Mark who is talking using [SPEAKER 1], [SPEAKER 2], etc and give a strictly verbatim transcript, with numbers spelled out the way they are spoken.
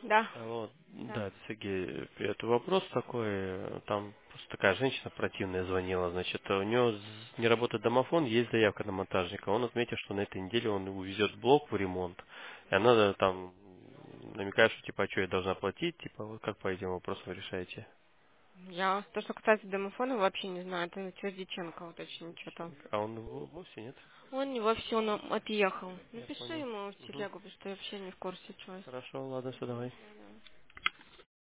[SPEAKER 1] Да.
[SPEAKER 2] Вот,
[SPEAKER 1] Да.
[SPEAKER 2] да, это Сергей. Это вопрос такой, там просто такая женщина противная звонила, значит, у нее не работает домофон, есть заявка на монтажника. Он отметил, что на этой неделе он увезет блок в ремонт. И она да, там намекает, что типа, а что я должна платить, типа, вот как по этим вопросам вы решаете?
[SPEAKER 1] Я то, что касается домофона, вообще не знаю. Это Твердиченко уточнить что-то.
[SPEAKER 2] А он в- вовсе нет?
[SPEAKER 1] Он не во все отъехал.
[SPEAKER 2] Я
[SPEAKER 1] Напиши
[SPEAKER 2] понял.
[SPEAKER 1] ему в
[SPEAKER 2] Мгм.
[SPEAKER 1] телегу, потому что я вообще не в курсе чего.
[SPEAKER 2] Хорошо, ладно, все, давай.